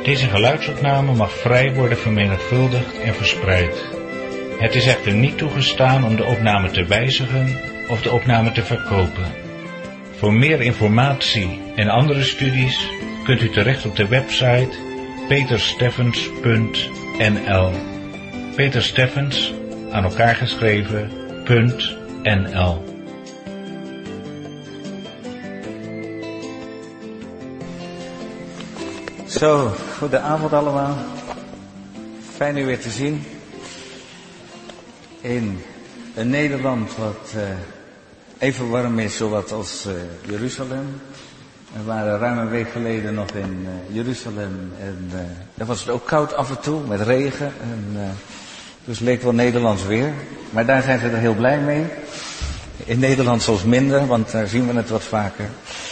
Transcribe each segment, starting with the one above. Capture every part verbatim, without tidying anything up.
Deze geluidsopname mag vrij worden vermenigvuldigd en verspreid. Het is echter niet toegestaan om de opname te wijzigen of de opname te verkopen. Voor meer informatie en andere studies kunt u terecht op de website peter steffens punt n l. Peter Steffens, aan elkaar geschreven, .nl. Zo, goedenavond allemaal. Fijn u weer te zien. In een Nederland wat uh, even warm is zowat als uh, Jeruzalem. We waren ruim een week geleden nog in uh, Jeruzalem en uh, daar was het ook koud af en toe met regen. En, uh, dus het leek wel Nederlands weer. Maar daar zijn ze er heel blij mee. In Nederland soms minder, want daar zien we het wat vaker.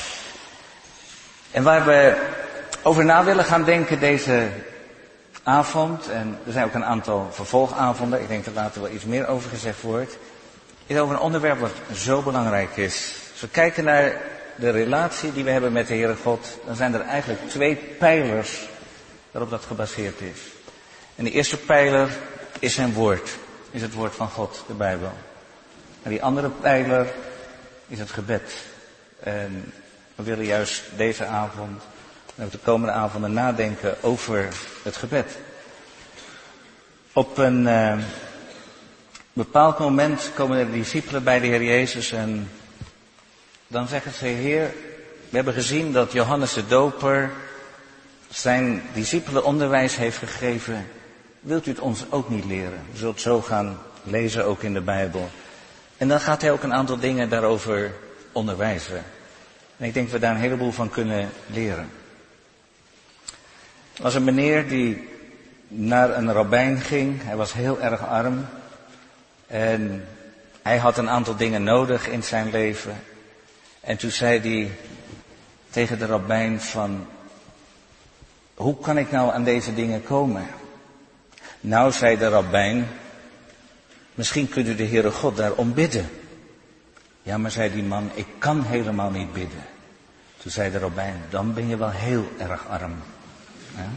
En waar we over na willen gaan denken deze avond, en er zijn ook een aantal vervolgavonden, ik denk dat later wel iets meer over gezegd wordt, is over een onderwerp wat zo belangrijk is. Als we kijken naar de relatie die we hebben met de Heere God, dan zijn er eigenlijk twee pijlers waarop dat gebaseerd is. En de eerste pijler is zijn woord, is het woord van God, de Bijbel. En die andere pijler is het gebed. En we willen juist deze avond en ook de komende avonden nadenken over het gebed. Op een uh, bepaald moment komen de discipelen bij de Heer Jezus en dan zeggen ze: Heer, we hebben gezien dat Johannes de Doper zijn discipelen onderwijs heeft gegeven. Wilt u het ons ook niet leren? We zullen het zo gaan lezen, ook in de Bijbel. En dan gaat hij ook een aantal dingen daarover onderwijzen. En ik denk dat we daar een heleboel van kunnen leren. Er was een meneer die naar een rabbijn ging. Hij was heel erg arm. En hij had een aantal dingen nodig in zijn leven. En toen zei hij tegen de rabbijn van: hoe kan ik nou aan deze dingen komen? Nou, zei de rabbijn, misschien kunt u de Heere God daarom bidden. Ja, maar zei die man, ik kan helemaal niet bidden. Toen zei de rabbijn, dan ben je wel heel erg arm. Ja?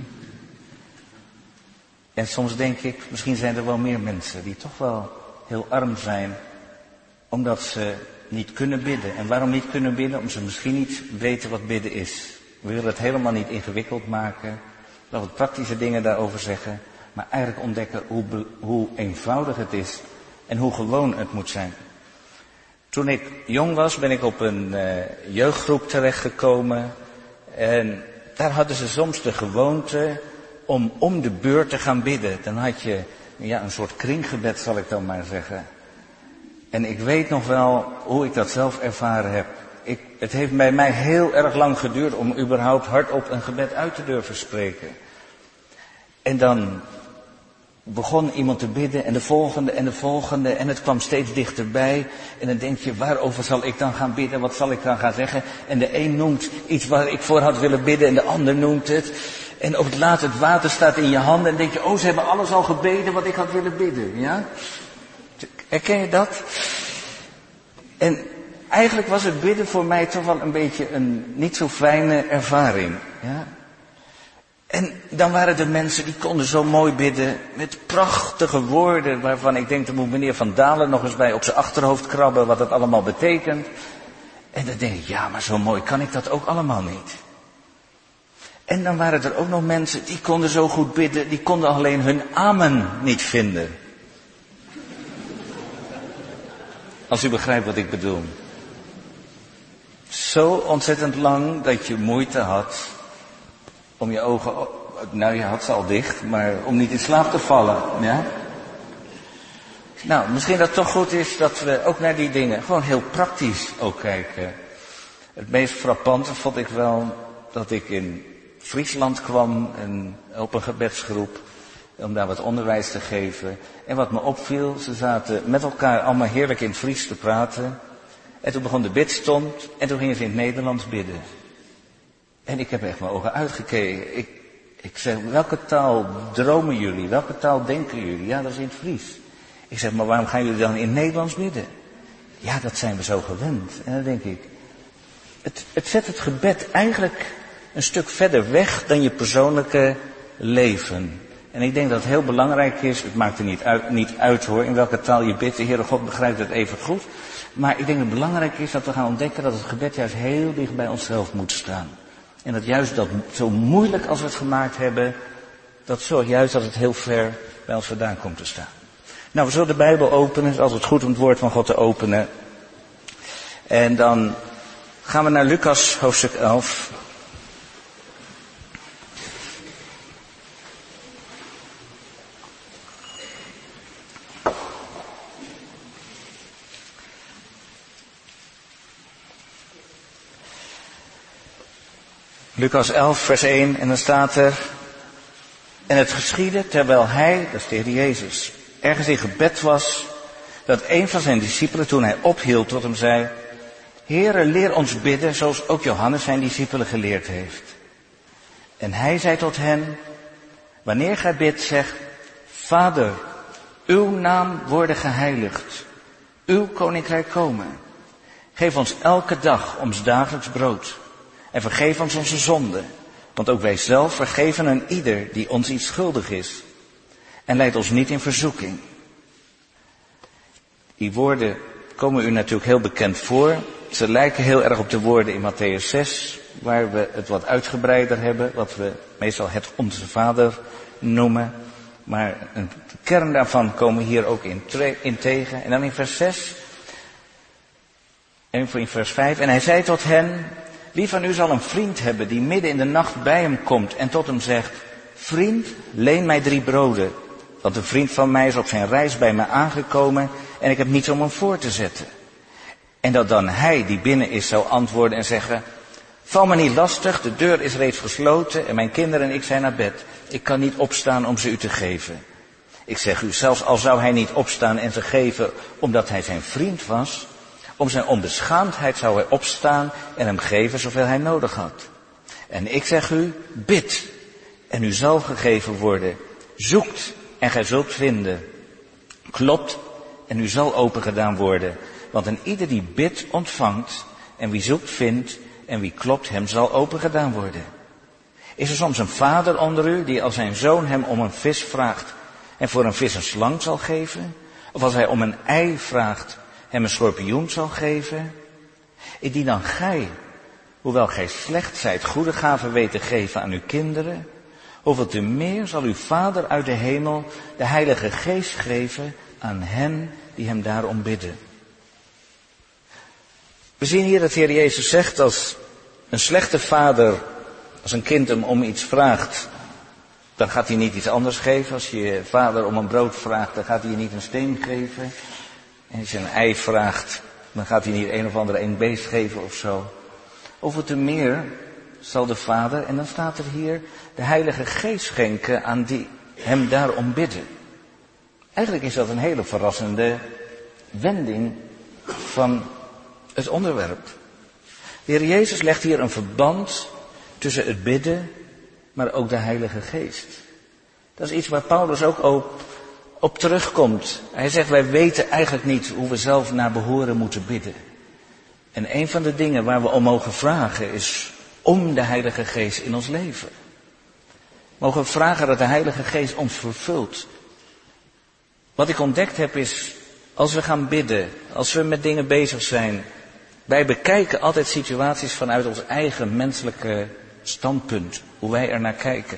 En soms denk ik, misschien zijn er wel meer mensen die toch wel heel arm zijn, omdat ze niet kunnen bidden. En waarom niet kunnen bidden? Omdat ze misschien niet weten wat bidden is. We willen het helemaal niet ingewikkeld maken. We wat praktische dingen daarover zeggen. Maar eigenlijk ontdekken hoe, hoe eenvoudig het is en hoe gewoon het moet zijn. Toen ik jong was, ben ik op een uh, jeugdgroep terechtgekomen. En daar hadden ze soms de gewoonte om om de beurt te gaan bidden. Dan had je ja, een soort kringgebed, zal ik dan maar zeggen. En ik weet nog wel hoe ik dat zelf ervaren heb. Ik, het heeft bij mij heel erg lang geduurd om überhaupt hardop een gebed uit te durven spreken. En dan begon iemand te bidden en de volgende en de volgende en het kwam steeds dichterbij. En dan denk je, waarover zal ik dan gaan bidden? Wat zal ik dan gaan zeggen? En de een noemt iets waar ik voor had willen bidden en de ander noemt het. En op het laatst het water staat in je handen en denk je, oh, ze hebben alles al gebeden wat ik had willen bidden. Ja? Herken je dat? En eigenlijk was het bidden voor mij toch wel een beetje een niet zo fijne ervaring. Ja? En dan waren er mensen die konden zo mooi bidden met prachtige woorden waarvan ik denk, dan moet meneer Van Dalen nog eens bij op zijn achterhoofd krabben wat dat allemaal betekent. En dan denk ik, ja, maar zo mooi kan ik dat ook allemaal niet. En dan waren er ook nog mensen die konden zo goed bidden, die konden alleen hun amen niet vinden. Als u begrijpt wat ik bedoel. Zo ontzettend lang dat je moeite had om je ogen, nou je had ze al dicht, maar om niet in slaap te vallen. Ja? Nou, misschien dat het toch goed is dat we ook naar die dingen gewoon heel praktisch ook kijken. Het meest frappante vond ik wel dat ik in Friesland kwam en op een gebedsgroep om daar wat onderwijs te geven. En wat me opviel, ze zaten met elkaar allemaal heerlijk in het Fries te praten. En toen begon de bidstond en toen gingen ze in het Nederlands bidden. En ik heb echt mijn ogen uitgekeken. Ik, ik zeg, welke taal dromen jullie? Welke taal denken jullie? Ja, dat is in het Fries. Ik zeg, maar waarom gaan jullie dan in het Nederlands bidden? Ja, dat zijn we zo gewend. En dan denk ik, het, het zet het gebed eigenlijk een stuk verder weg dan je persoonlijke leven. En ik denk dat het heel belangrijk is, het maakt er niet uit, niet uit hoor, in welke taal je bidt, de Heere God begrijpt het even goed. Maar ik denk dat het belangrijk is dat we gaan ontdekken dat het gebed juist heel dicht bij onszelf moet staan. En dat juist dat zo moeilijk als we het gemaakt hebben, dat zorgt juist dat het heel ver bij ons vandaan komt te staan. Nou, we zullen de Bijbel openen, het is altijd goed om het woord van God te openen. En dan gaan we naar Lucas hoofdstuk elf. Lucas elf vers één en dan staat er: en het geschiedde terwijl hij, dat is de Heer Jezus, ergens in gebed was, dat een van zijn discipelen toen hij ophield tot hem zei: Heere, leer ons bidden zoals ook Johannes zijn discipelen geleerd heeft. En hij zei tot hen: wanneer gij bidt, zeg: Vader, uw naam worden geheiligd, uw koninkrijk komen. Geef ons elke dag ons dagelijks brood. En vergeef ons onze zonden, want ook wij zelf vergeven aan ieder die ons iets schuldig is. En leid ons niet in verzoeking. Die woorden komen u natuurlijk heel bekend voor. Ze lijken heel erg op de woorden in Matthäus zes, waar we het wat uitgebreider hebben, wat we meestal het Onze Vader noemen. Maar een kern daarvan komen hier ook in, tre- in tegen. En dan in vers zes en in vers vijf. En hij zei tot hen: wie van u zal een vriend hebben die midden in de nacht bij hem komt en tot hem zegt: vriend, leen mij drie broden, want een vriend van mij is op zijn reis bij mij aangekomen en ik heb niets om hem voor te zetten. En dat dan hij die binnen is zou antwoorden en zeggen: val me niet lastig, de deur is reeds gesloten en mijn kinderen en ik zijn naar bed. Ik kan niet opstaan om ze u te geven. Ik zeg u, zelfs al zou hij niet opstaan en ze geven omdat hij zijn vriend was, om zijn onbeschaamdheid zou hij opstaan en hem geven zoveel hij nodig had. En ik zeg u, bid en u zal gegeven worden. Zoekt en gij zult vinden. Klopt en u zal opengedaan worden. Want een ieder die bidt ontvangt en wie zoekt vindt en wie klopt hem zal opengedaan worden. Is er soms een vader onder u die als zijn zoon hem om een vis vraagt en voor een vis een slang zal geven? Of als hij om een ei vraagt hem een schorpioen zal geven? Indien dan gij, hoewel gij slecht zijt, goede gaven weet te geven aan uw kinderen, hoeveel te meer zal uw Vader uit de hemel de Heilige Geest geven aan hen die hem daarom bidden. We zien hier dat de Heer Jezus zegt, als een slechte vader, als een kind hem om iets vraagt, dan gaat hij niet iets anders geven. Als je vader om een brood vraagt, dan gaat hij je niet een steen geven. En als je een ei vraagt, dan gaat hij niet een of andere een beest geven of zo. Hoeveel te meer zal de Vader, en dan staat er hier, de Heilige Geest schenken aan die hem daarom bidden. Eigenlijk is dat een hele verrassende wending van het onderwerp. De Heer Jezus legt hier een verband tussen het bidden, maar ook de Heilige Geest. Dat is iets waar Paulus ook op, op terugkomt. Hij zegt, wij weten eigenlijk niet hoe we zelf naar behoren moeten bidden. En een van de dingen waar we om mogen vragen is om de Heilige Geest in ons leven. We mogen vragen dat de Heilige Geest ons vervult. Wat ik ontdekt heb is, als we gaan bidden, als we met dingen bezig zijn, wij bekijken altijd situaties vanuit ons eigen menselijke standpunt, hoe wij er naar kijken.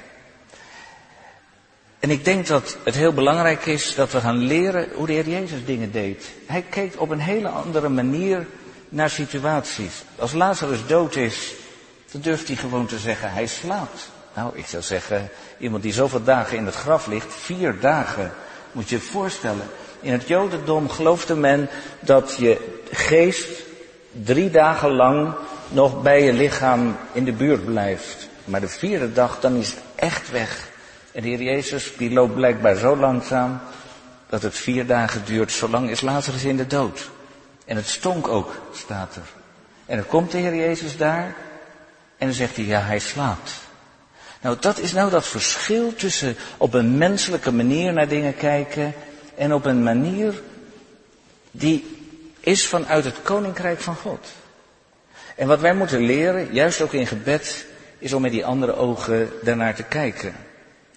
En ik denk dat het heel belangrijk is dat we gaan leren hoe de Heer Jezus dingen deed. Hij keek op een hele andere manier naar situaties. Als Lazarus dood is, dan durft hij gewoon te zeggen, hij slaapt. Nou, ik zou zeggen, iemand die zoveel dagen in het graf ligt, vier dagen, moet je je voorstellen. In het Jodendom geloofde men dat je geest drie dagen lang nog bij je lichaam in de buurt blijft. Maar de vierde dag, dan is het echt weg. En de Heer Jezus, die loopt blijkbaar zo langzaam dat het vier dagen duurt. Zo lang is Lazarus in de dood. En het stonk ook, staat er. En dan komt de Heer Jezus daar en dan zegt hij, ja, hij slaapt. Nou, dat is nou dat verschil tussen op een menselijke manier naar dingen kijken en op een manier die is vanuit het Koninkrijk van God. En wat wij moeten leren, juist ook in gebed, is om met die andere ogen daarnaar te kijken.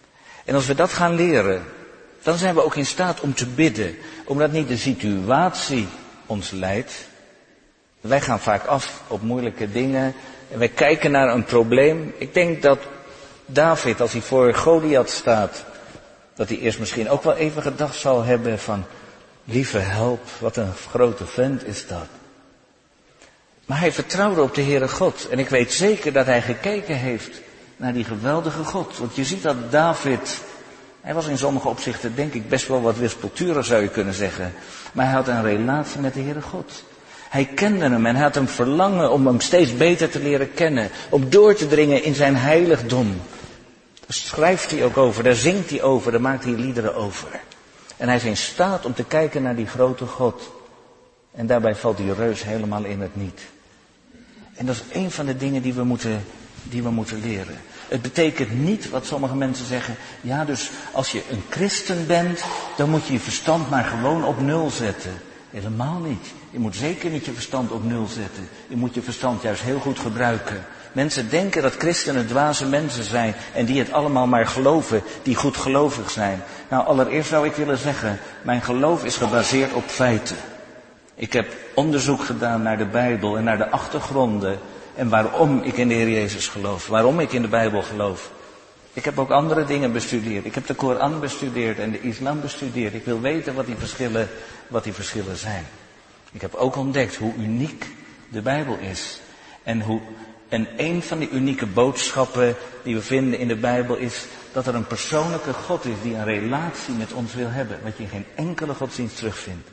En als we dat gaan leren, dan zijn we ook in staat om te bidden. Omdat niet de situatie ons leidt. Wij gaan vaak af op moeilijke dingen. En wij kijken naar een probleem. Ik denk dat David, als hij voor Goliath staat, dat hij eerst misschien ook wel even gedacht zal hebben van, lieve help, wat een grote vent is dat. Maar hij vertrouwde op de Heere God. En ik weet zeker dat hij gekeken heeft naar die geweldige God. Want je ziet dat David, hij was in sommige opzichten denk ik best wel wat wispelturig zou je kunnen zeggen. Maar hij had een relatie met de Heere God. Hij kende hem en hij had een verlangen om hem steeds beter te leren kennen. Om door te dringen in zijn heiligdom. Daar schrijft hij ook over, daar zingt hij over, daar maakt hij liederen over. En hij is in staat om te kijken naar die grote God. En daarbij valt die reus helemaal in het niet. En dat is een van de dingen die we moeten, die we moeten leren. Het betekent niet wat sommige mensen zeggen. Ja, dus als je een christen bent, dan moet je je verstand maar gewoon op nul zetten. Helemaal niet. Je moet zeker niet je verstand op nul zetten. Je moet je verstand juist heel goed gebruiken. Mensen denken dat christenen dwaze mensen zijn en die het allemaal maar geloven, die goed gelovig zijn. Nou, allereerst zou ik willen zeggen, mijn geloof is gebaseerd op feiten. Ik heb onderzoek gedaan naar de Bijbel en naar de achtergronden en waarom ik in de Heer Jezus geloof, waarom ik in de Bijbel geloof. Ik heb ook andere dingen bestudeerd. Ik heb de Koran bestudeerd en de islam bestudeerd. Ik wil weten wat die verschillen, wat die verschillen zijn. Ik heb ook ontdekt hoe uniek de Bijbel is. En, hoe, en een van die unieke boodschappen die we vinden in de Bijbel is dat er een persoonlijke God is die een relatie met ons wil hebben. Wat je in geen enkele godsdienst terugvindt.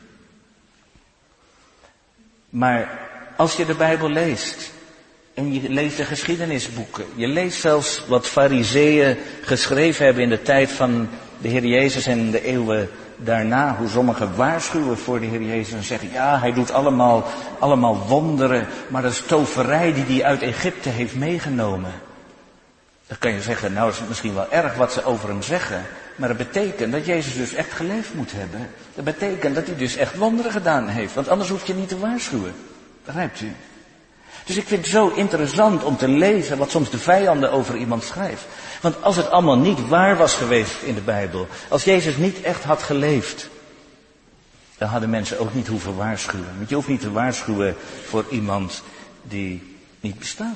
Maar als je de Bijbel leest en je leest de geschiedenisboeken, je leest zelfs wat farizeeën geschreven hebben in de tijd van de Heer Jezus en de eeuwen daarna, hoe sommigen waarschuwen voor de Heer Jezus en zeggen, ja, hij doet allemaal, allemaal wonderen, maar dat is toverij die hij uit Egypte heeft meegenomen. Dan kan je zeggen, nou is het misschien wel erg wat ze over hem zeggen, maar dat betekent dat Jezus dus echt geleefd moet hebben. Dat betekent dat hij dus echt wonderen gedaan heeft, want anders hoef je niet te waarschuwen. Begrijpt u? Dus ik vind het zo interessant om te lezen wat soms de vijanden over iemand schrijft. Want als het allemaal niet waar was geweest in de Bijbel, als Jezus niet echt had geleefd, dan hadden mensen ook niet hoeven waarschuwen. Want je hoeft niet te waarschuwen voor iemand die niet bestaat.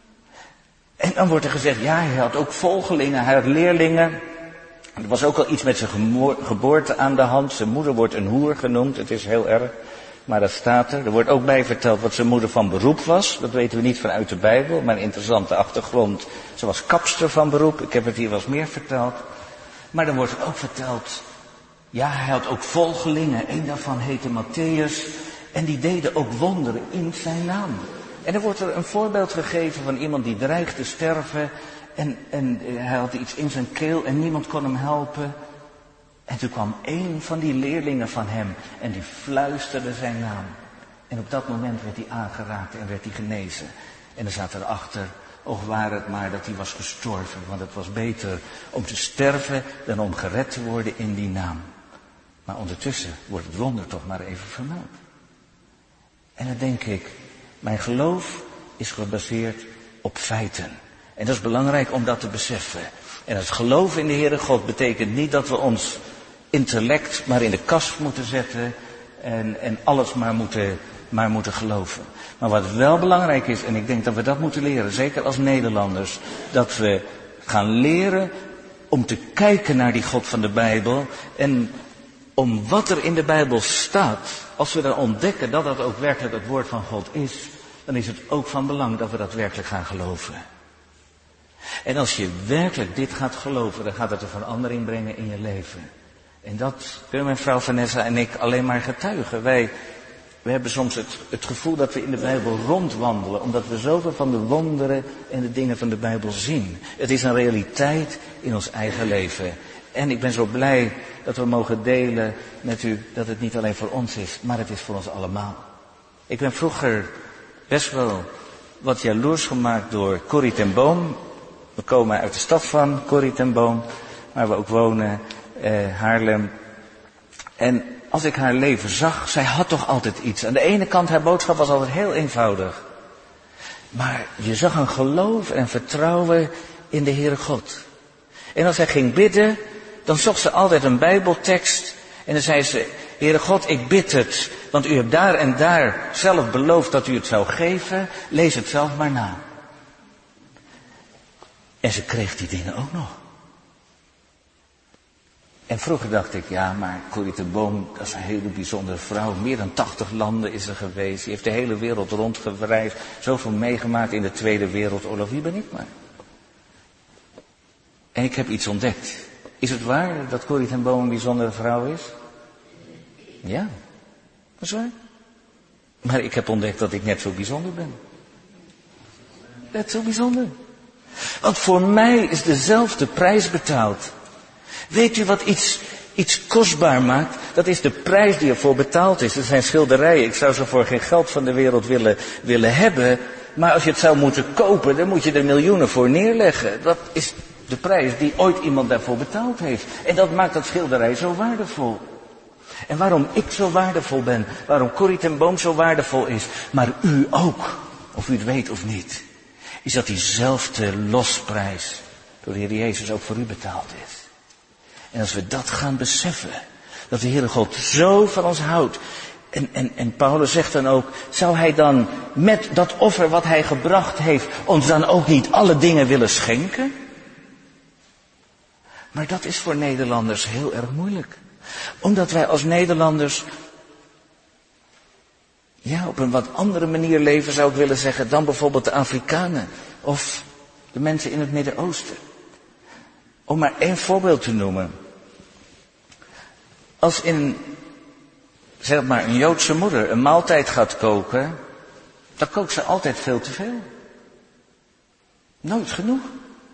En dan wordt er gezegd, ja, hij had ook volgelingen, hij had leerlingen. Er was ook al iets met zijn geboorte aan de hand. Zijn moeder wordt een hoer genoemd, het is heel erg. Maar dat staat er. Er wordt ook bij verteld wat zijn moeder van beroep was. Dat weten we niet vanuit de Bijbel, maar een interessante achtergrond. Ze was kapster van beroep. Ik heb het hier wel eens meer verteld. Maar dan wordt er ook verteld, ja, hij had ook volgelingen. Eén daarvan heette Matthäus. En die deden ook wonderen in zijn naam. En dan wordt er een voorbeeld gegeven van iemand die dreigt te sterven. En, en hij had iets in zijn keel en niemand kon hem helpen. En toen kwam één van die leerlingen van hem en die fluisterde zijn naam. En op dat moment werd hij aangeraakt en werd hij genezen. En er zat erachter, och waar het maar dat hij was gestorven. Want het was beter om te sterven dan om gered te worden in die naam. Maar ondertussen wordt het wonder toch maar even vermeld. En dan denk ik, mijn geloof is gebaseerd op feiten. En dat is belangrijk om dat te beseffen. En het geloof in de Heere God betekent niet dat we ons intellect maar in de kast moeten zetten en, en alles maar moeten, maar moeten geloven. Maar wat wel belangrijk is, en ik denk dat we dat moeten leren, zeker als Nederlanders, dat we gaan leren om te kijken naar die God van de Bijbel en om wat er in de Bijbel staat, als we dan ontdekken dat dat ook werkelijk het woord van God is, dan is het ook van belang dat we dat werkelijk gaan geloven. En als je werkelijk dit gaat geloven, dan gaat het een verandering brengen in je leven. En dat kunnen mijn vrouw Vanessa en ik alleen maar getuigen. Wij, wij hebben soms het, het gevoel dat we in de Bijbel rondwandelen, omdat we zoveel van de wonderen en de dingen van de Bijbel zien. Het is een realiteit in ons eigen leven. En ik ben zo blij dat we mogen delen met u dat het niet alleen voor ons is, maar het is voor ons allemaal. Ik ben vroeger best wel wat jaloers gemaakt door Corrie ten Boom. We komen uit de stad van Corrie ten Boom, waar we ook wonen, eh, Haarlem. En als ik haar leven zag, zij had toch altijd iets. Aan de ene kant, haar boodschap was altijd heel eenvoudig. Maar je zag een geloof en vertrouwen in de Heere God. En als hij ging bidden, dan zocht ze altijd een Bijbeltekst. En dan zei ze, Heere God, ik bid het, want u hebt daar en daar zelf beloofd dat u het zou geven. Lees het zelf maar na. En ze kreeg die dingen ook nog. En vroeger dacht ik, ja, maar Corrie ten Boom, dat is een hele bijzondere vrouw. Meer dan tachtig landen is ze geweest. Die heeft de hele wereld rondgereisd. Zoveel meegemaakt in de Tweede Wereldoorlog. Wie ben ik maar? En ik heb iets ontdekt. Is het waar dat Corrie ten Boom een bijzondere vrouw is? Ja, dat is waar. Maar ik heb ontdekt dat ik net zo bijzonder ben. Net zo bijzonder. Want voor mij is dezelfde prijs betaald. Weet u wat iets, iets kostbaar maakt? Dat is de prijs die ervoor betaald is. Dat zijn schilderijen. Ik zou ze voor geen geld van de wereld willen, willen hebben. Maar als je het zou moeten kopen, dan moet je er miljoenen voor neerleggen. Dat is de prijs die ooit iemand daarvoor betaald heeft. En dat maakt dat schilderij zo waardevol. En waarom ik zo waardevol ben, waarom Corrie ten Boom zo waardevol is, maar u ook, of u het weet of niet, is dat diezelfde losprijs door de Heer Jezus ook voor u betaald is. En als we dat gaan beseffen, dat de Heere God zo van ons houdt, en, en, en Paulus zegt dan ook, zou hij dan met dat offer wat hij gebracht heeft, ons dan ook niet alle dingen willen schenken? Maar dat is voor Nederlanders heel erg moeilijk. Omdat wij als Nederlanders, ja, op een wat andere manier leven, zou ik willen zeggen, dan bijvoorbeeld de Afrikanen of de mensen in het Midden-Oosten. Om maar één voorbeeld te noemen. Als in, zeg maar, een Joodse moeder een maaltijd gaat koken, dan kookt ze altijd veel te veel. Nooit genoeg.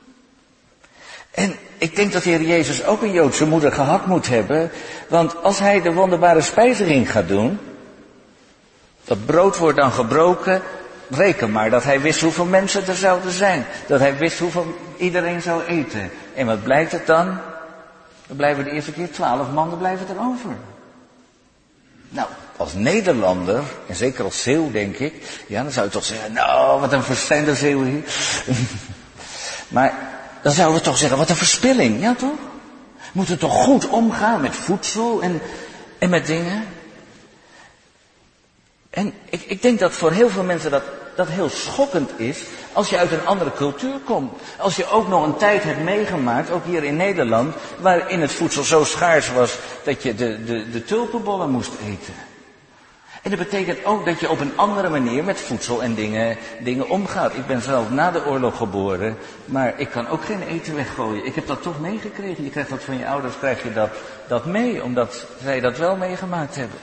En ik denk dat de Heer Jezus ook een Joodse moeder gehad moet hebben, want als hij de wonderbare spijziging gaat doen, dat brood wordt dan gebroken, reken maar dat hij wist hoeveel mensen er zouden zijn. Dat hij wist hoeveel iedereen zou eten. En wat blijkt het dan? Dan blijven de eerste keer twaalf mannen blijven er over. Nou, als Nederlander, en zeker als Zeeuw denk ik, ja, dan zou je toch zeggen, nou, wat een verstande Zeeuw hier. Maar dan zouden we toch zeggen, wat een verspilling, ja toch? We moeten toch goed omgaan met voedsel en, en met dingen. En ik, ik denk dat voor heel veel mensen dat, dat heel schokkend is als je uit een andere cultuur komt. Als je ook nog een tijd hebt meegemaakt, ook hier in Nederland, waarin het voedsel zo schaars was dat je de, de, de tulpenbollen moest eten. En dat betekent ook dat je op een andere manier met voedsel en dingen, dingen omgaat. Ik ben zelf na de oorlog geboren, maar ik kan ook geen eten weggooien. Ik heb dat toch meegekregen. Je krijgt dat van je ouders, krijg je dat, dat mee, omdat zij dat wel meegemaakt hebben.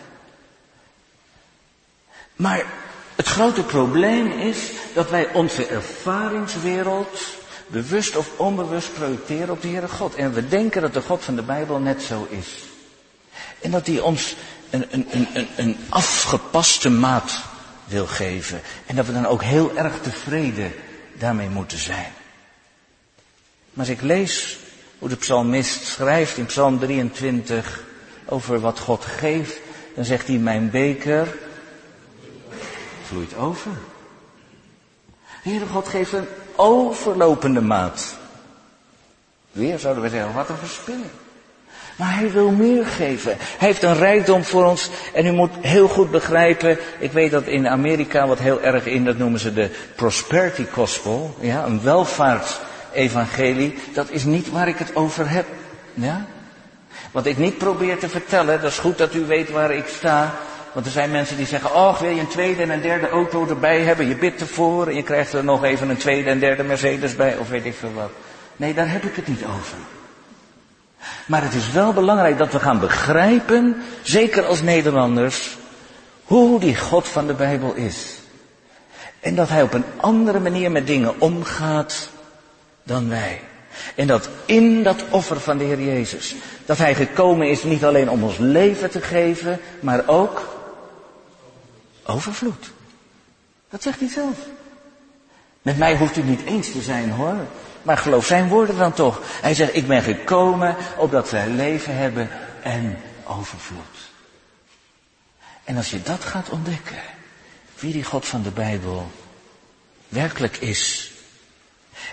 Maar het grote probleem is dat wij onze ervaringswereld bewust of onbewust projecteren op de Heere God. En we denken dat de God van de Bijbel net zo is. En dat hij ons een, een, een, een afgepaste maat wil geven. En dat we dan ook heel erg tevreden daarmee moeten zijn. Maar als ik lees hoe de psalmist schrijft in Psalm drieëntwintig over wat God geeft, dan zegt hij, mijn beker vloeit over. De Heere God geeft een overlopende maat. Weer zouden we zeggen, wat een verspilling. Maar hij wil meer geven. Hij heeft een rijkdom voor ons. En u moet heel goed begrijpen, ik weet dat in Amerika wat heel erg in, dat noemen ze de prosperity gospel. Ja, een welvaartsevangelie. Dat is niet waar ik het over heb. Ja? Wat ik niet probeer te vertellen, dat is goed dat u weet waar ik sta. Want er zijn mensen die zeggen, oh, wil je een tweede en een derde auto erbij hebben? Je bidt ervoor en je krijgt er nog even een tweede en derde Mercedes bij, of weet ik veel wat. Nee, daar heb ik het niet over. Maar het is wel belangrijk dat we gaan begrijpen, zeker als Nederlanders, hoe die God van de Bijbel is. En dat hij op een andere manier met dingen omgaat dan wij. En dat in dat offer van de Heer Jezus, dat hij gekomen is niet alleen om ons leven te geven, maar ook overvloed. Dat zegt hij zelf. Met mij hoeft u niet eens te zijn hoor. Maar geloof zijn woorden dan toch. Hij zegt, ik ben gekomen opdat wij leven hebben en overvloed. En als je dat gaat ontdekken, wie die God van de Bijbel werkelijk is.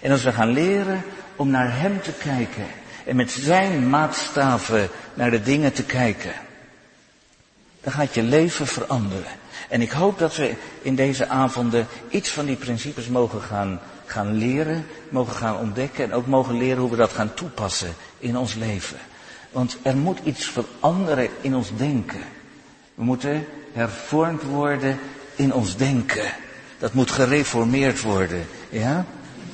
En als we gaan leren om naar hem te kijken en met zijn maatstaven naar de dingen te kijken, dan gaat je leven veranderen. En ik hoop dat we in deze avonden iets van die principes mogen gaan, gaan leren, mogen gaan ontdekken en ook mogen leren hoe we dat gaan toepassen in ons leven. Want er moet iets veranderen in ons denken. We moeten hervormd worden in ons denken. Dat moet gereformeerd worden, ja?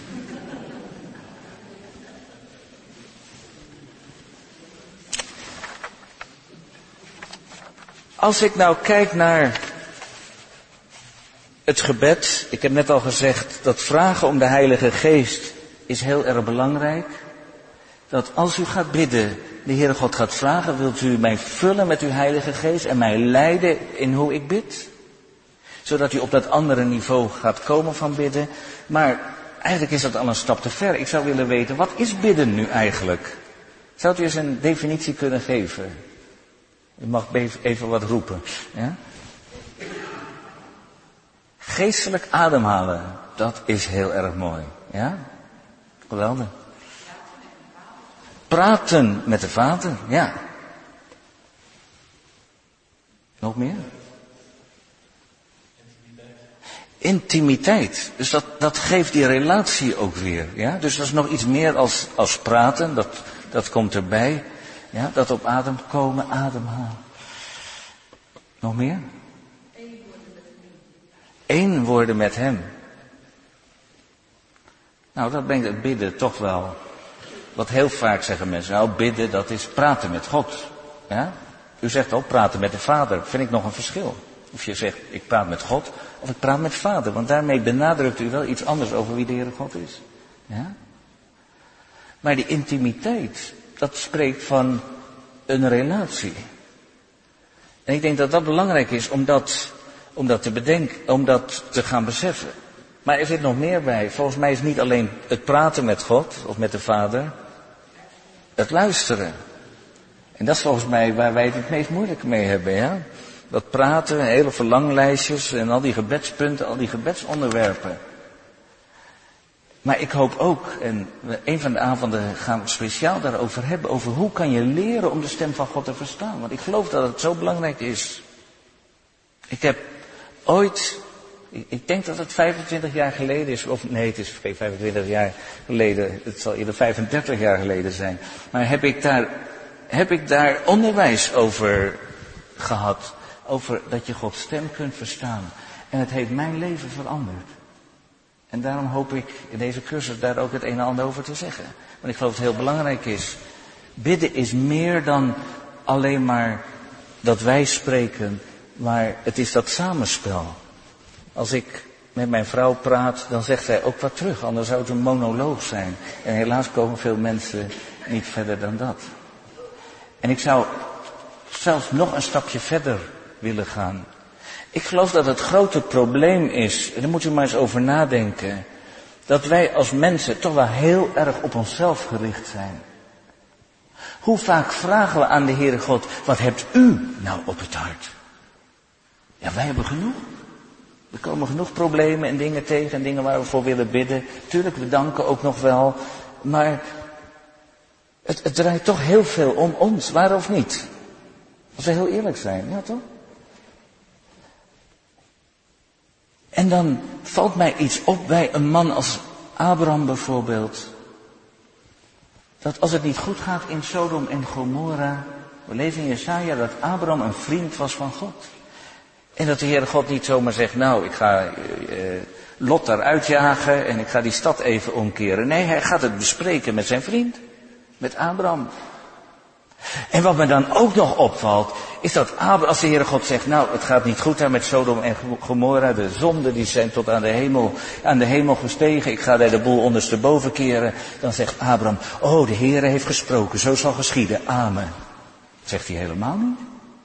Als ik nou kijk naar het gebed, ik heb net al gezegd, dat vragen om de Heilige Geest is heel erg belangrijk. Dat als u gaat bidden, de Heere God gaat vragen, wilt u mij vullen met uw Heilige Geest en mij leiden in hoe ik bid? Zodat u op dat andere niveau gaat komen van bidden. Maar eigenlijk is dat al een stap te ver. Ik zou willen weten, wat is bidden nu eigenlijk? Zou u eens een definitie kunnen geven? U mag even wat roepen. Ja? Geestelijk ademhalen, dat is heel erg mooi. Ja? Geweldig. Praten met de Vader, ja. Nog meer? Intimiteit. Dus dat, dat geeft die relatie ook weer. Ja? Dus dat is nog iets meer als, als praten, dat, dat komt erbij. Ja? Dat op adem komen, ademhalen. Nog meer? Eén worden met hem. Nou, dat brengt het bidden toch wel. Wat heel vaak zeggen mensen, nou bidden dat is praten met God. Ja? U zegt ook praten met de Vader, vind ik nog een verschil. Of je zegt ik praat met God of ik praat met Vader. Want daarmee benadrukt u wel iets anders over wie de Heere God is. Ja? Maar die intimiteit, dat spreekt van een relatie. En ik denk dat dat belangrijk is om dat, om dat te bedenken, om dat te gaan beseffen. Maar er zit nog meer bij. Volgens mij is niet alleen het praten met God of met de Vader, het luisteren. En dat is volgens mij waar wij het het meest moeilijk mee hebben, ja. Dat praten, hele verlanglijstjes en al die gebedspunten, al die gebedsonderwerpen. Maar ik hoop ook, en een van de avonden gaan we speciaal daarover hebben, over hoe kan je leren om de stem van God te verstaan. Want ik geloof dat het zo belangrijk is. Ik heb ooit, ik denk dat het vijfentwintig jaar geleden is, of nee, het is geen vijfentwintig jaar geleden, het zal eerder vijfendertig jaar geleden zijn. Maar heb ik daar, heb ik daar onderwijs over gehad, over dat je Gods stem kunt verstaan. En het heeft mijn leven veranderd. En daarom hoop ik in deze cursus daar ook het een en ander over te zeggen. Want ik geloof dat het heel belangrijk is. Bidden is meer dan alleen maar dat wij spreken, maar het is dat samenspel. Als ik met mijn vrouw praat, dan zegt zij ook wat terug, anders zou het een monoloog zijn. En helaas komen veel mensen niet verder dan dat. En ik zou zelfs nog een stapje verder willen gaan. Ik geloof dat het grote probleem is, en daar moet u maar eens over nadenken, dat wij als mensen toch wel heel erg op onszelf gericht zijn. Hoe vaak vragen we aan de Heere God, wat hebt u nou op het hart? Ja, wij hebben genoeg. Er komen genoeg problemen en dingen tegen en dingen waar we voor willen bidden. Tuurlijk, we danken ook nog wel, maar het, het draait toch heel veel om ons, waar of niet? Als we heel eerlijk zijn, ja toch? En dan valt mij iets op bij een man als Abraham bijvoorbeeld. Dat als het niet goed gaat in Sodom en Gomorra, we lezen in Jesaja dat Abraham een vriend was van God. En dat de Heere God niet zomaar zegt, nou ik ga uh, Lot daar uitjagen en ik ga die stad even omkeren. Nee, hij gaat het bespreken met zijn vriend, met Abraham. En wat me dan ook nog opvalt, is dat Abraham, als de Heere God zegt, nou het gaat niet goed daar met Sodom en Gomorra, de zonden die zijn tot aan de hemel, aan de hemel gestegen, ik ga daar de boel ondersteboven keren. Dan zegt Abraham, oh de Heere heeft gesproken, zo zal geschieden, amen. Dat zegt hij helemaal niet.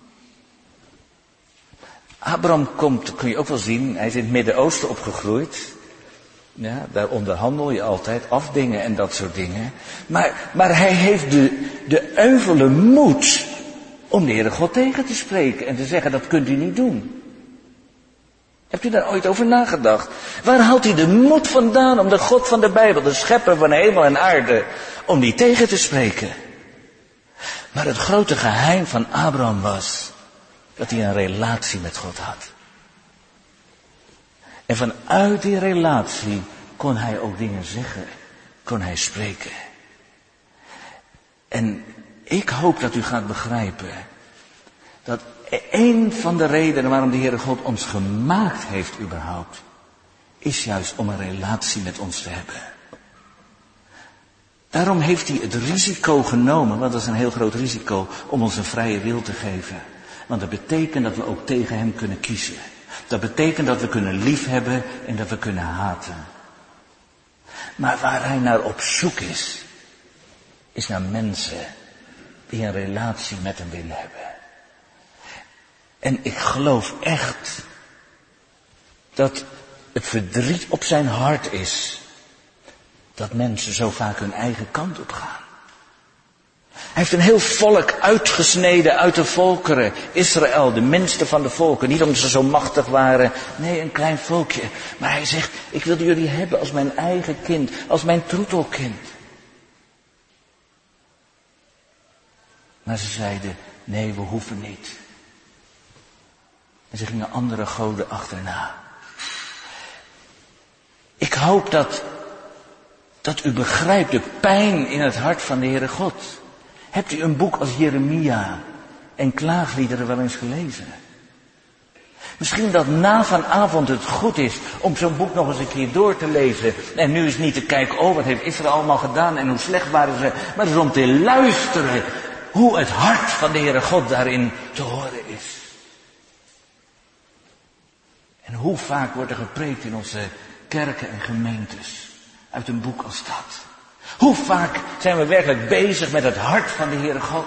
Abraham komt, kun je ook wel zien, hij is in het Midden-Oosten opgegroeid. Ja, daar onderhandel je altijd afdingen en dat soort dingen. Maar, maar hij heeft de, de euvele moed om de Heere God tegen te spreken en te zeggen, dat kunt u niet doen. Hebt u daar ooit over nagedacht? Waar haalt hij de moed vandaan om de God van de Bijbel, de schepper van hemel en aarde, om die tegen te spreken? Maar het grote geheim van Abraham was dat hij een relatie met God had. En vanuit die relatie kon hij ook dingen zeggen, kon hij spreken. En ik hoop dat u gaat begrijpen dat een van de redenen waarom de Heere God ons gemaakt heeft überhaupt, is juist om een relatie met ons te hebben. Daarom heeft hij het risico genomen, want dat is een heel groot risico, om ons een vrije wil te geven. Want dat betekent dat we ook tegen hem kunnen kiezen. Dat betekent dat we kunnen liefhebben en dat we kunnen haten. Maar waar hij naar op zoek is, is naar mensen die een relatie met hem willen hebben. En ik geloof echt dat het verdriet op zijn hart is dat mensen zo vaak hun eigen kant op gaan. Hij heeft een heel volk uitgesneden uit de volkeren. Israël, de minste van de volken. Niet omdat ze zo machtig waren. Nee, een klein volkje. Maar hij zegt, ik wil jullie hebben als mijn eigen kind. Als mijn troetelkind. Maar ze zeiden, nee, we hoeven niet. En ze gingen andere goden achterna. Ik hoop dat, dat u begrijpt de pijn in het hart van de Heere God. Hebt u een boek als Jeremia en klaagliederen wel eens gelezen? Misschien dat na vanavond het goed is om zo'n boek nog eens een keer door te lezen. En nu is niet te kijken, oh wat heeft Israël allemaal gedaan en hoe slecht waren ze. Maar het is om te luisteren hoe het hart van de Heere God daarin te horen is. En hoe vaak wordt er gepreekt in onze kerken en gemeentes uit een boek als dat. Hoe vaak zijn we werkelijk bezig met het hart van de Heere God.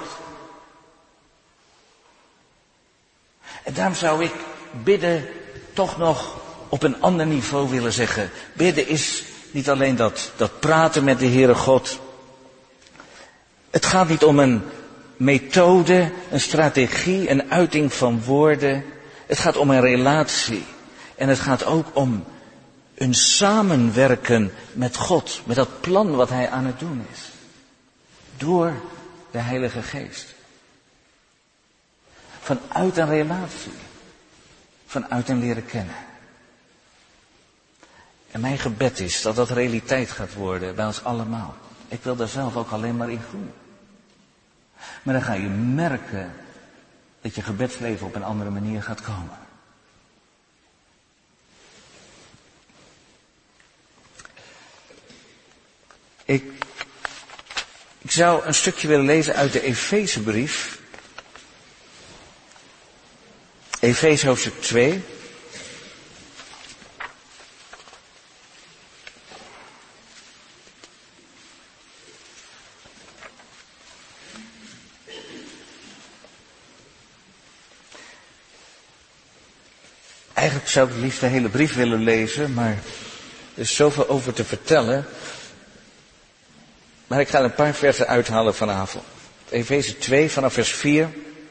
En daarom zou ik bidden toch nog op een ander niveau willen zeggen. Bidden is niet alleen dat, dat praten met de Heere God. Het gaat niet om een methode, een strategie, een uiting van woorden. Het gaat om een relatie. En het gaat ook om een samenwerken met God, met dat plan wat hij aan het doen is. Door de Heilige Geest. Vanuit een relatie. Vanuit een leren kennen. En mijn gebed is dat dat realiteit gaat worden bij ons allemaal. Ik wil daar zelf ook alleen maar in groeien. Maar dan ga je merken dat je gebedsleven op een andere manier gaat komen. Ik, ik zou een stukje willen lezen uit de Efezebrief. Efeze hoofdstuk twee. Eigenlijk zou ik het liefst de hele brief willen lezen, maar er is zoveel over te vertellen. Maar ik ga er een paar versen uithalen vanavond. Efeze twee vanaf vers vier.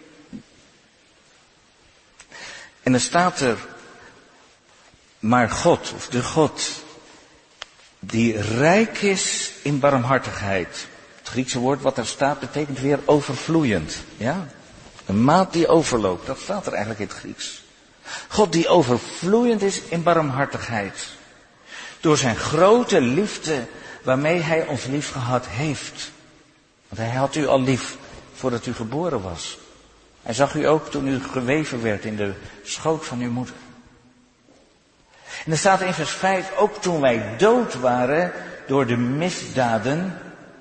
En dan staat er, maar God, of de God, die rijk is in barmhartigheid. Het Griekse woord wat daar staat betekent weer overvloeiend. Ja? Een maat die overloopt, dat staat er eigenlijk in het Grieks. God die overvloeiend is in barmhartigheid. Door zijn grote liefde waarmee hij ons lief gehad heeft. Want hij had u al lief voordat u geboren was. Hij zag u ook toen u geweven werd in de schoot van uw moeder. En er staat in vers vijf, ook toen wij dood waren door de misdaden.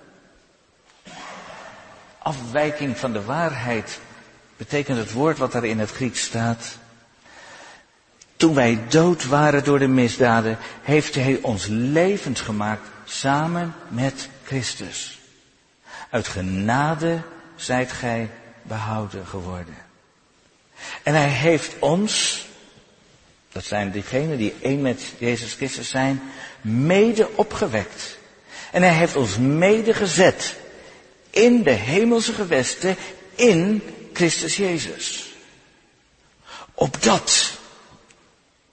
Afwijking van de waarheid betekent het woord wat er in het Grieks staat. Toen wij dood waren door de misdaden, heeft hij ons levend gemaakt samen met Christus. Uit genade zijt gij behouden geworden. En hij heeft ons, dat zijn diegenen die één met Jezus Christus zijn, mede opgewekt. En hij heeft ons mede gezet in de hemelse gewesten in Christus Jezus. Opdat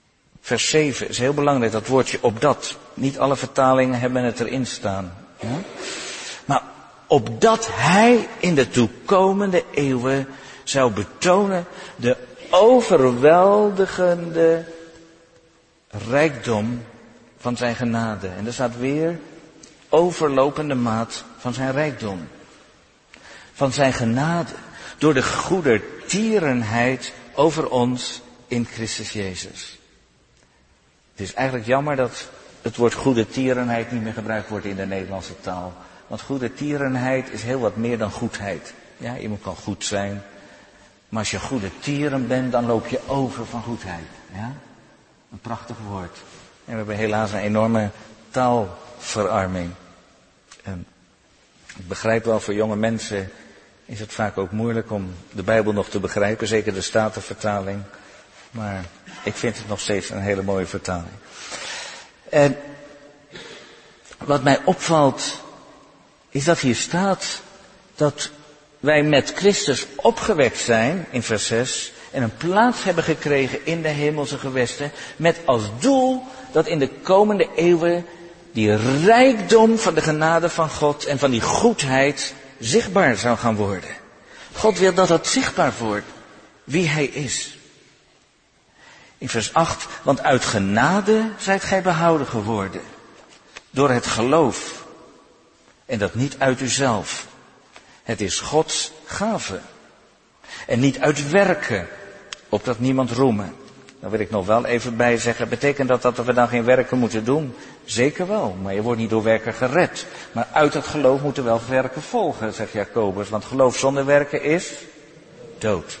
vers zeven is heel belangrijk, dat woordje opdat. Niet alle vertalingen hebben het erin staan. Ja? Maar opdat hij in de toekomende eeuwen zou betonen de overweldigende rijkdom van zijn genade. En er staat weer overlopende maat van zijn rijkdom. Van zijn genade. Door de goedertierenheid over ons in Christus Jezus. Het is eigenlijk jammer dat het woord goedertierenheid niet meer gebruikt wordt in de Nederlandse taal. Want goedertierenheid is heel wat meer dan goedheid. Ja, iemand kan goed zijn. Maar als je goedertieren bent, dan loop je over van goedheid. Ja? Een prachtig woord. En we hebben helaas een enorme taalverarming. En ik begrijp wel, voor jonge mensen is het vaak ook moeilijk om de Bijbel nog te begrijpen. Zeker de Statenvertaling. Maar ik vind het nog steeds een hele mooie vertaling. En wat mij opvalt, is dat hier staat dat wij met Christus opgewekt zijn, in vers zes, en een plaats hebben gekregen in de hemelse gewesten, met als doel dat in de komende eeuwen die rijkdom van de genade van God en van die goedheid zichtbaar zou gaan worden. God wil dat het zichtbaar wordt, wie Hij is. In vers acht, want uit genade zijt gij behouden geworden, door het geloof, en dat niet uit uzelf. Het is Gods gave. En niet uit werken, opdat niemand roemen. Daar wil ik nog wel even bij zeggen. Betekent dat dat we dan geen werken moeten doen? Zeker wel, maar je wordt niet door werken gered. Maar uit het geloof moeten wel werken volgen, zegt Jacobus. Want geloof zonder werken is dood.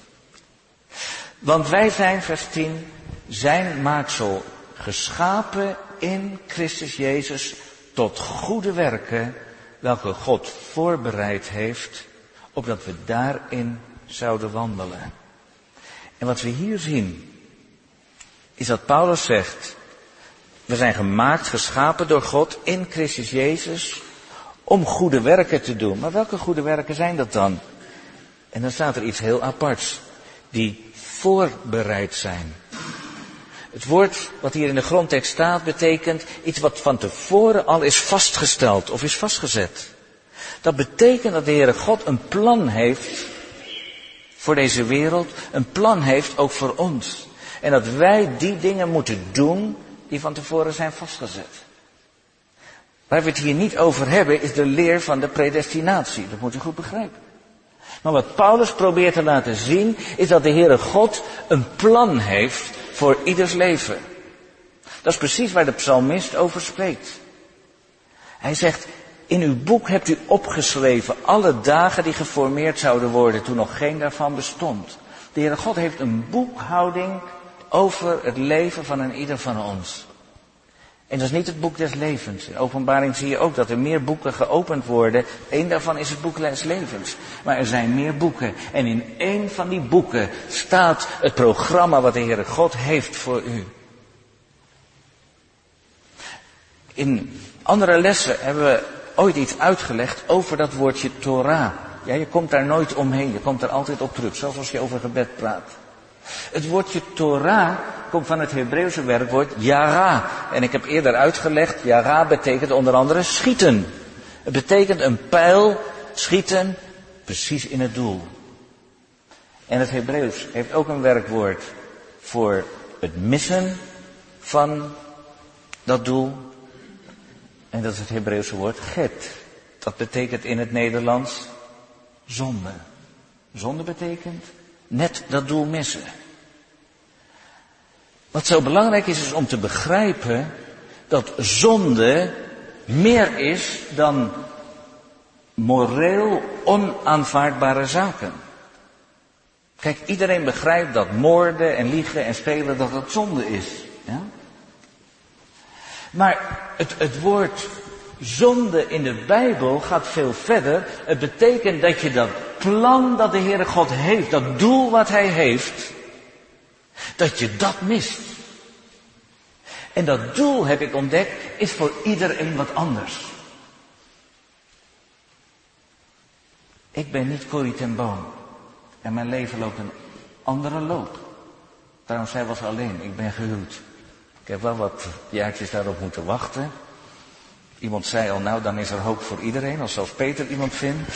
Want wij zijn, vers tien, zijn maaksel geschapen in Christus Jezus tot goede werken, welke God voorbereid heeft, opdat we daarin zouden wandelen. En wat we hier zien, is dat Paulus zegt, we zijn gemaakt, geschapen door God in Christus Jezus, om goede werken te doen. Maar welke goede werken zijn dat dan? En dan staat er iets heel aparts, die voorbereid zijn. Het woord wat hier in de grondtekst staat betekent iets wat van tevoren al is vastgesteld of is vastgezet. Dat betekent dat de Heere God een plan heeft voor deze wereld, een plan heeft ook voor ons. En dat wij die dingen moeten doen die van tevoren zijn vastgezet. Waar we het hier niet over hebben is de leer van de predestinatie. Dat moet u goed begrijpen. Maar wat Paulus probeert te laten zien is dat de Heere God een plan heeft voor ieders leven. Dat is precies waar de psalmist over spreekt. Hij zegt, in uw boek hebt u opgeschreven alle dagen die geformeerd zouden worden toen nog geen daarvan bestond. De Heere God heeft een boekhouding over het leven van een ieder van ons. En dat is niet het boek des levens. In Openbaring zie je ook dat er meer boeken geopend worden. Eén daarvan is het boek des levens. Maar er zijn meer boeken. En in één van die boeken staat het programma wat de Heere God heeft voor u. In andere lessen hebben we ooit iets uitgelegd over dat woordje Torah. Ja, je komt daar nooit omheen. Je komt er altijd op terug. Zelfs als je over gebed praat. Het woordje Torah komt van het Hebreeuwse werkwoord yara. En ik heb eerder uitgelegd, yara betekent onder andere schieten. Het betekent een pijl schieten precies in het doel. En het Hebreeuws heeft ook een werkwoord voor het missen van dat doel. En dat is het Hebreeuwse woord get. Dat betekent in het Nederlands zonde. Zonde betekent net dat doel missen. Wat zo belangrijk is, is om te begrijpen dat zonde meer is dan moreel onaanvaardbare zaken. Kijk, iedereen begrijpt dat moorden en liegen en stelen, dat dat zonde is. Ja? Maar het, het woord zonde in de Bijbel gaat veel verder. Het betekent dat je dat plan dat de Heere God heeft, dat doel wat Hij heeft, dat je dat mist. En dat doel, heb ik ontdekt, is voor iedereen wat anders. Ik ben niet Corrie ten Boom. En mijn leven loopt een andere loop. Trouwens, zij was alleen, ik ben gehuwd. Ik heb wel wat jaartjes daarop moeten wachten. Iemand zei al, nou dan is er hoop voor iedereen, als zelfs Peter iemand vindt.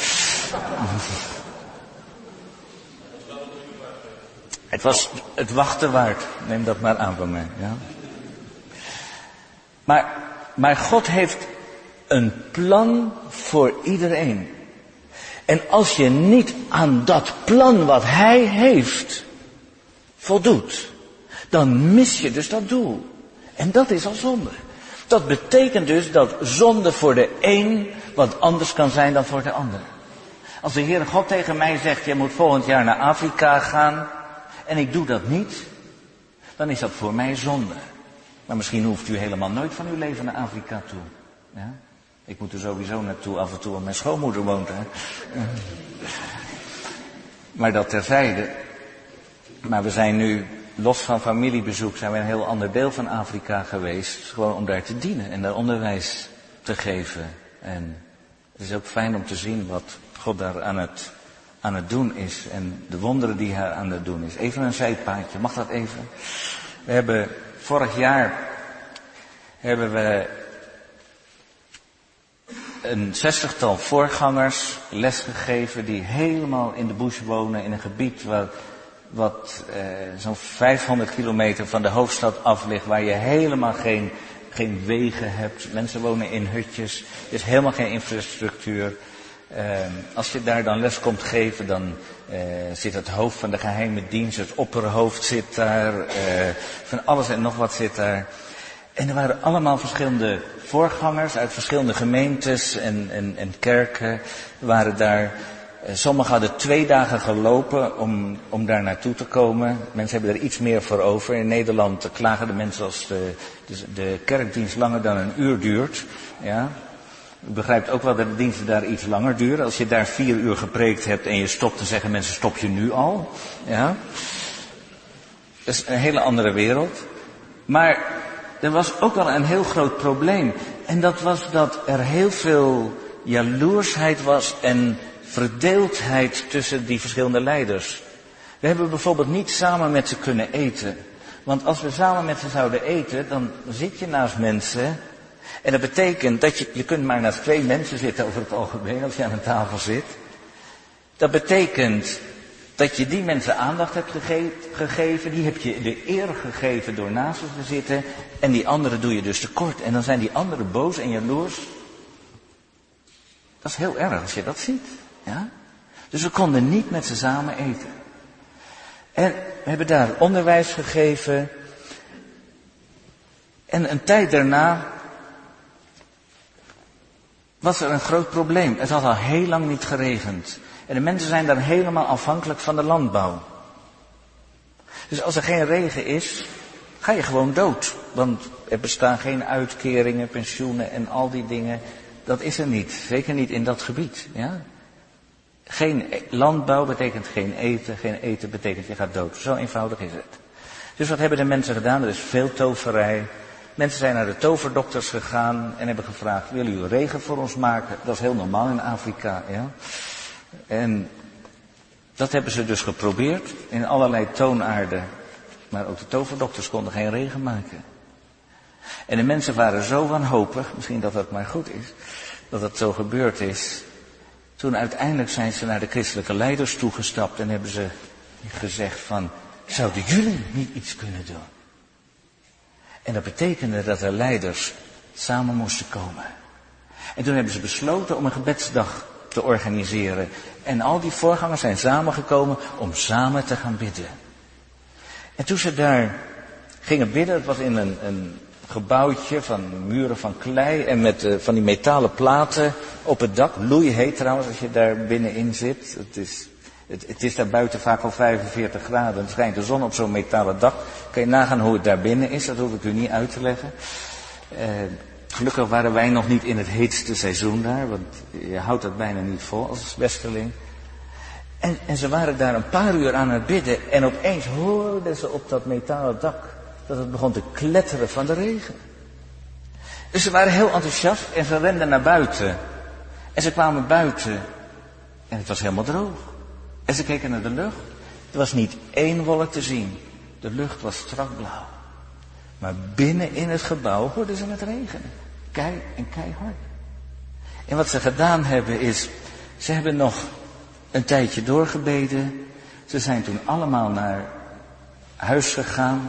Het was het wachten waard, neem dat maar aan van mij. Ja. Maar, maar God heeft een plan voor iedereen. En als je niet aan dat plan wat Hij heeft voldoet, dan mis je dus dat doel. En dat is al zonde. Dat betekent dus dat zonde voor de een wat anders kan zijn dan voor de ander. Als de Heere God tegen mij zegt, je moet volgend jaar naar Afrika gaan, en ik doe dat niet, dan is dat voor mij zonde. Maar misschien hoeft u helemaal nooit van uw leven naar Afrika toe. Ja? Ik moet er sowieso naartoe af en toe, want mijn schoonmoeder woont er. Maar dat terzijde. Maar we zijn nu, los van familiebezoek, zijn we een heel ander deel van Afrika geweest. Gewoon om daar te dienen en daar onderwijs te geven. En het is ook fijn om te zien wat God daar aan het, aan het doen is. En de wonderen die hij aan het doen is. Even een zijpaadje, mag dat even? We hebben vorig jaar, hebben we een zestigtal voorgangers lesgegeven die helemaal in de bush wonen, in een gebied wat, wat eh, zo'n vijfhonderd kilometer van de hoofdstad af ligt, waar je helemaal geen, geen wegen hebt. Mensen wonen in hutjes, er is helemaal geen infrastructuur. Eh, als je daar dan les komt geven, dan eh, zit het hoofd van de geheime dienst, het opperhoofd zit daar, eh, van alles en nog wat zit daar. En er waren allemaal verschillende voorgangers uit verschillende gemeentes en, en, en kerken waren daar. Sommigen hadden twee dagen gelopen om, om daar naartoe te komen. Mensen hebben er iets meer voor over. In Nederland klagen de mensen als de, de, de kerkdienst langer dan een uur duurt. Ja. U begrijpt ook wel dat de diensten daar iets langer duren. Als je daar vier uur gepreekt hebt en je stopt, dan zeggen mensen, stop je nu al? Ja. Dat is een hele andere wereld. Maar er was ook wel een heel groot probleem. En dat was dat er heel veel jaloersheid was en verdeeldheid tussen die verschillende leiders. We hebben bijvoorbeeld niet samen met ze kunnen eten. Want als we samen met ze zouden eten, dan zit je naast mensen. En dat betekent dat je, je kunt maar naast twee mensen zitten over het algemeen als je aan een tafel zit. Dat betekent dat je die mensen aandacht hebt gege- gegeven, die heb je de eer gegeven door naast ze te zitten. En die anderen doe je dus tekort. En dan zijn die anderen boos en jaloers. Dat is heel erg als je dat ziet. Ja? Dus we konden niet met ze samen eten. En we hebben daar onderwijs gegeven. En een tijd daarna was er een groot probleem. Het had al heel lang niet geregend. En de mensen zijn dan helemaal afhankelijk van de landbouw. Dus als er geen regen is, ga je gewoon dood. Want er bestaan geen uitkeringen, pensioenen en al die dingen. Dat is er niet. Zeker niet in dat gebied. Ja? Geen landbouw betekent geen eten. Geen eten betekent je gaat dood. Zo eenvoudig is het. Dus wat hebben de mensen gedaan? Er is veel toverij. Mensen zijn naar de toverdokters gegaan en hebben gevraagd, wil u regen voor ons maken? Dat is heel normaal in Afrika. Ja? En dat hebben ze dus geprobeerd in allerlei toonaarden. Maar ook de toverdokters konden geen regen maken. En de mensen waren zo wanhopig, misschien dat dat maar goed is, dat het zo gebeurd is. Toen uiteindelijk zijn ze naar de christelijke leiders toegestapt en hebben ze gezegd van, zouden jullie niet iets kunnen doen? En dat betekende dat de leiders samen moesten komen. En toen hebben ze besloten om een gebedsdag te organiseren. En al die voorgangers zijn samengekomen om samen te gaan bidden. En toen ze daar gingen bidden, het was in een, een gebouwtje van muren van klei en met uh, van die metalen platen op het dak. Loeiheet trouwens als je daar binnenin zit. Het is, het, het is daar buiten vaak al vijfenveertig graden. Het schijnt de zon op zo'n metalen dak. Kan je nagaan hoe het daar binnen is, dat hoef ik u niet uit te leggen. Uh, gelukkig waren wij nog niet in het heetste seizoen daar, want je houdt dat bijna niet vol als westerling. En, en ze waren daar een paar uur aan het bidden en opeens hoorden ze op dat metalen dak dat het begon te kletteren van de regen. Dus ze waren heel enthousiast en ze renden naar buiten. En ze kwamen buiten en het was helemaal droog. En ze keken naar de lucht. Er was niet één wolk te zien. De lucht was strak blauw. Maar binnen in het gebouw hoorden ze het regenen. Kei en keihard. En wat ze gedaan hebben is, ze hebben nog een tijdje doorgebeden. Ze zijn toen allemaal naar huis gegaan.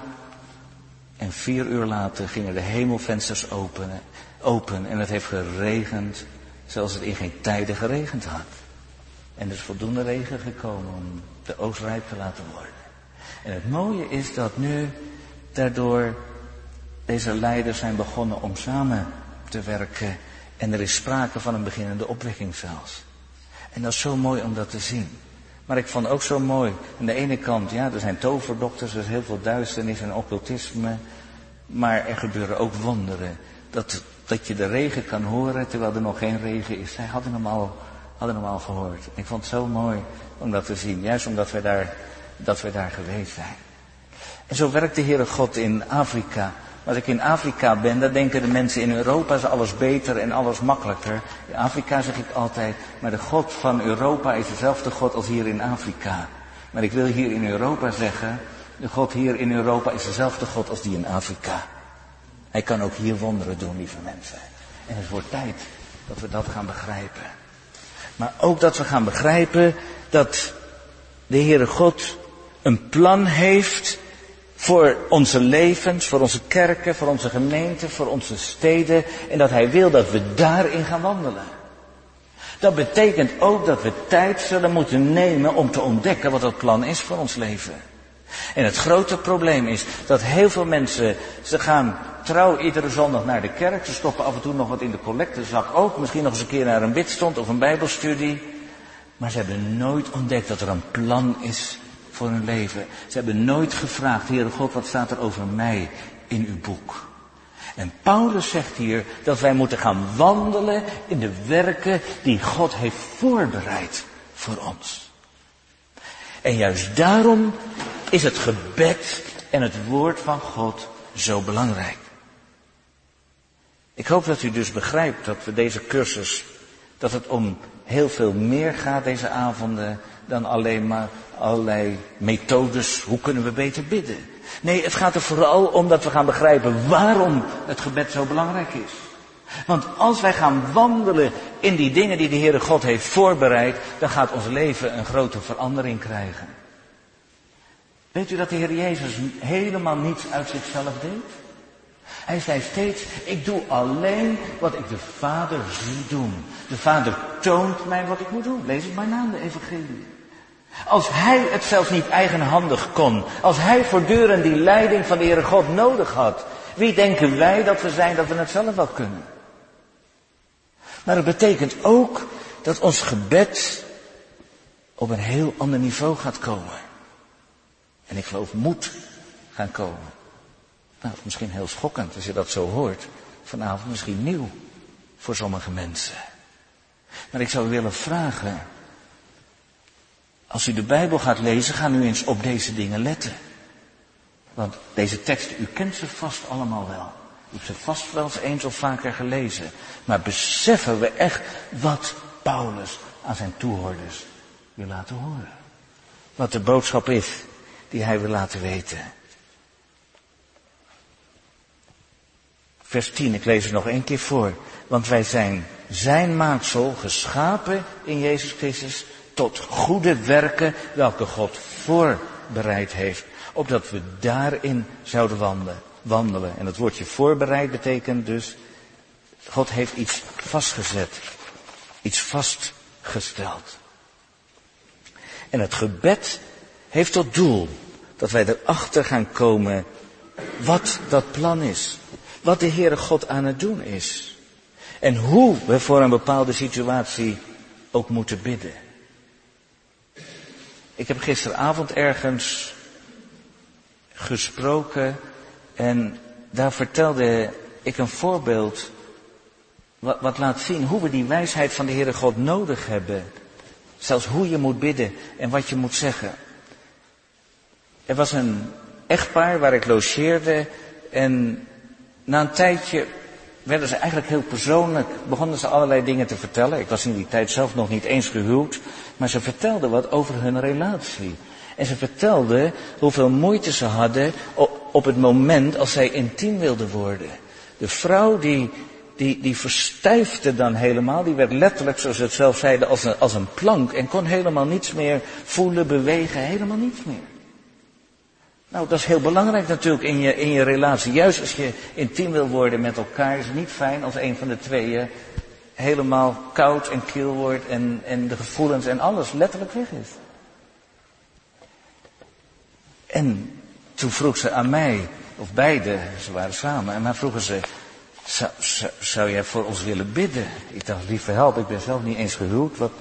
En vier uur later gingen de hemelvensters openen, open. En het heeft geregend zoals het in geen tijden geregend had. En er is voldoende regen gekomen om de oogst rijp te laten worden. En het mooie is dat nu daardoor deze leiders zijn begonnen om samen te werken. En er is sprake van een beginnende opwekking zelfs. En dat is zo mooi om dat te zien. Maar ik vond ook zo mooi, aan de ene kant, ja, er zijn toverdokters, er is heel veel duisternis en occultisme. Maar er gebeuren ook wonderen. Dat, dat je de regen kan horen terwijl er nog geen regen is. Zij hadden hem al, hadden hem al gehoord. Ik vond het zo mooi om dat te zien. Juist omdat wij daar, dat wij daar geweest zijn. En zo werkt de Heere God in Afrika. Als ik in Afrika ben, dan denken de mensen in Europa is alles beter en alles makkelijker. In Afrika zeg ik altijd, maar de God van Europa is dezelfde God als hier in Afrika. Maar ik wil hier in Europa zeggen, de God hier in Europa is dezelfde God als die in Afrika. Hij kan ook hier wonderen doen, lieve mensen. En het wordt tijd dat we dat gaan begrijpen. Maar ook dat we gaan begrijpen dat de Heere God een plan heeft voor onze levens, voor onze kerken, voor onze gemeenten, voor onze steden. En dat Hij wil dat we daarin gaan wandelen. Dat betekent ook dat we tijd zullen moeten nemen om te ontdekken wat dat plan is voor ons leven. En het grote probleem is dat heel veel mensen, ze gaan trouw iedere zondag naar de kerk. Ze stoppen af en toe nog wat in de collectezak ook. Misschien nog eens een keer naar een bidstond of een bijbelstudie. Maar ze hebben nooit ontdekt dat er een plan is voor hun leven. Ze hebben nooit gevraagd, Heere God, wat staat er over mij in uw boek? En Paulus zegt hier dat wij moeten gaan wandelen in de werken die God heeft voorbereid voor ons. En juist daarom is het gebed en het woord van God zo belangrijk. Ik hoop dat u dus begrijpt dat we deze cursus, dat het om heel veel meer gaat deze avonden dan alleen maar allerlei methodes. Hoe kunnen we beter bidden? Nee, het gaat er vooral om dat we gaan begrijpen waarom het gebed zo belangrijk is. Want als wij gaan wandelen in die dingen die de Heere God heeft voorbereid, dan gaat ons leven een grote verandering krijgen. Weet u dat de Heer Jezus helemaal niets uit zichzelf deed? Hij zei steeds, ik doe alleen wat ik de Vader zie doen. De Vader toont mij wat ik moet doen. Lees het maar na de evangelie. Als Hij het zelfs niet eigenhandig kon, als Hij voortdurend die leiding van de Heere God nodig had, wie denken wij dat we zijn dat we het zelf wel kunnen? Maar het betekent ook dat ons gebed op een heel ander niveau gaat komen. En ik geloof moet gaan komen. Nou, misschien heel schokkend als je dat zo hoort. Vanavond misschien nieuw voor sommige mensen. Maar ik zou u willen vragen, als u de Bijbel gaat lezen, ga nu eens op deze dingen letten. Want deze teksten, u kent ze vast allemaal wel. U hebt ze vast wel eens eens of vaker gelezen. Maar beseffen we echt wat Paulus aan zijn toehoorders wil laten horen? Wat de boodschap is die hij wil laten weten. Vers tien, ik lees het nog één keer voor. Want wij zijn zijn maaksel, geschapen in Jezus Christus, tot goede werken welke God voorbereid heeft. Opdat we daarin zouden wandelen. wandelen. En het woordje voorbereid betekent dus, God heeft iets vastgezet. Iets vastgesteld. En het gebed heeft tot doel dat wij erachter gaan komen wat dat plan is. Wat de Heere God aan het doen is. En hoe we voor een bepaalde situatie ook moeten bidden. Ik heb gisteravond ergens gesproken en daar vertelde ik een voorbeeld wat, wat laat zien hoe we die wijsheid van de Heere God nodig hebben. Zelfs hoe je moet bidden en wat je moet zeggen. Er was een echtpaar waar ik logeerde en na een tijdje werden ze eigenlijk heel persoonlijk, begonnen ze allerlei dingen te vertellen. Ik was in die tijd zelf nog niet eens gehuwd, maar ze vertelden wat over hun relatie. En ze vertelden hoeveel moeite ze hadden op het moment als zij intiem wilde worden. De vrouw die, die, die verstijfde dan helemaal. Die werd letterlijk, zoals ze het zelf zeiden, als een, als een plank. En kon helemaal niets meer voelen, bewegen, helemaal niets meer. Nou, dat is heel belangrijk natuurlijk in je, in je relatie. Juist als je intiem wil worden met elkaar, is het niet fijn als een van de tweeën helemaal koud en kil wordt en, en de gevoelens en alles letterlijk weg is. En toen vroeg ze aan mij, of beide, ze waren samen, en maar vroegen ze, zou, zou, zou jij voor ons willen bidden? Ik dacht, lieve help, ik ben zelf niet eens gehuwd. Wat...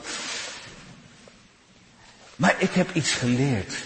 Maar ik heb iets geleerd.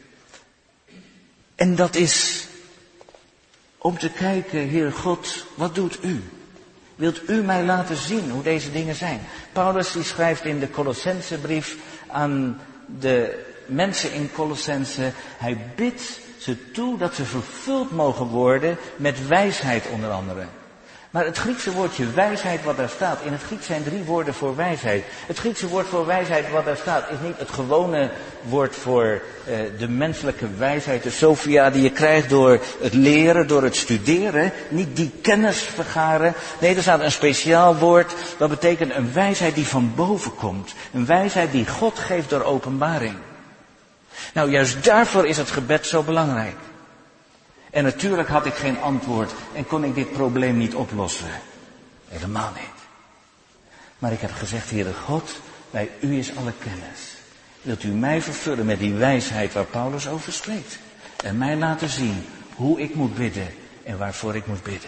En dat is om te kijken, Heer God, wat doet u? Wilt u mij laten zien hoe deze dingen zijn? Paulus die schrijft in de Colossensebrief aan de mensen in Colossense, hij bidt ze toe dat ze vervuld mogen worden met wijsheid onder andere. Maar het Griekse woordje wijsheid wat daar staat, in het Grieks zijn drie woorden voor wijsheid. Het Griekse woord voor wijsheid wat daar staat is niet het gewone woord voor uh, de menselijke wijsheid, de Sophia die je krijgt door het leren, door het studeren. Niet die kennis vergaren. Nee, er staat een speciaal woord, dat betekent een wijsheid die van boven komt. Een wijsheid die God geeft door openbaring. Nou, juist daarvoor is het gebed zo belangrijk. En natuurlijk had ik geen antwoord en kon ik dit probleem niet oplossen. Helemaal niet. Maar ik heb gezegd, Heere God, bij u is alle kennis. Wilt u mij vervullen met die wijsheid waar Paulus over spreekt. En mij laten zien hoe ik moet bidden en waarvoor ik moet bidden.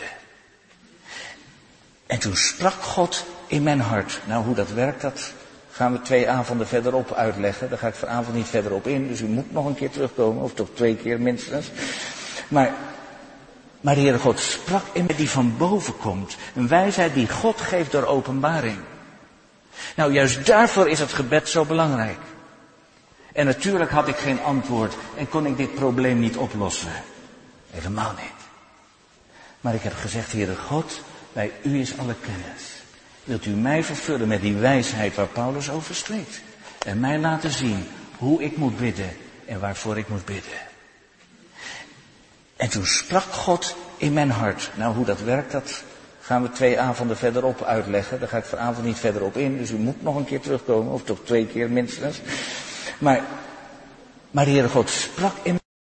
En toen sprak God in mijn hart. Nou, hoe dat werkt, dat gaan we twee avonden verderop uitleggen. Daar ga ik vanavond niet verder op in, dus u moet nog een keer terugkomen, of toch twee keer minstens. Maar, maar de Heere God sprak in mij die van boven komt. Een wijsheid die God geeft door openbaring. Nou, juist daarvoor is het gebed zo belangrijk. En natuurlijk had ik geen antwoord en kon ik dit probleem niet oplossen. Helemaal niet. Maar ik heb gezegd, Heere God, bij u is alle kennis. Wilt u mij vervullen met die wijsheid waar Paulus over spreekt. En mij laten zien hoe ik moet bidden en waarvoor ik moet bidden. En toen sprak God in mijn hart. Nou, hoe dat werkt, dat gaan we twee avonden verderop uitleggen. Daar ga ik vanavond niet verder op in, dus u moet nog een keer terugkomen, of toch twee keer minstens. Maar, maar de Heere God sprak in